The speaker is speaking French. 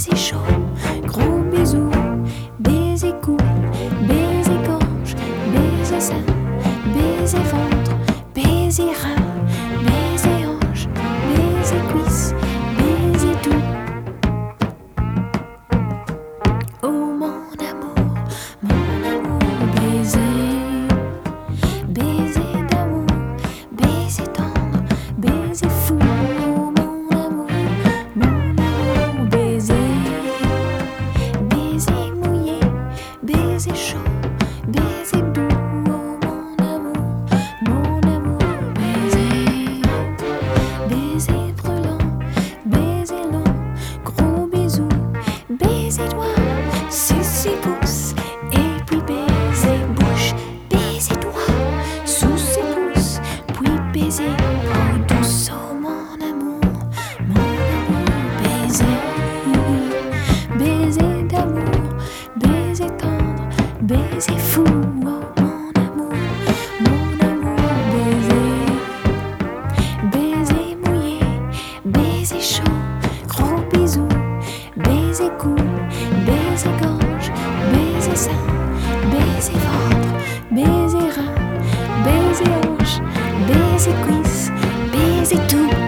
baiser chaud, gros bisous, baiser cou, baiser gorge, baiser sein, baiser ventre, baiser rein, baiser hanche, baiser cuisse, baiser tout. Oh mon amour, baiser, baiser d'amour, baiser tendre, baiser fou. Oh mon amour, baiser, baiser mouillé, baiser chaud, baiser doux. Oh mon amour, baiser, baiser brûlant, baiser long, gros bisous, baiser doigt, 6 pouces, et puis baiser bouche, baiser doigt, sous 6 pouces, puis baiser peau douce. Oh mon amour, baiser, baiser d'amour, baiser tendre, baiser fou. Oh mon amour, baiser, baiser mouillé, baiser chaud, gros bisous, baiser cou, baiser gorge, baiser sein, baiser ventre, baiser rein, baiser hanche, baiser cuisse, baiser tout.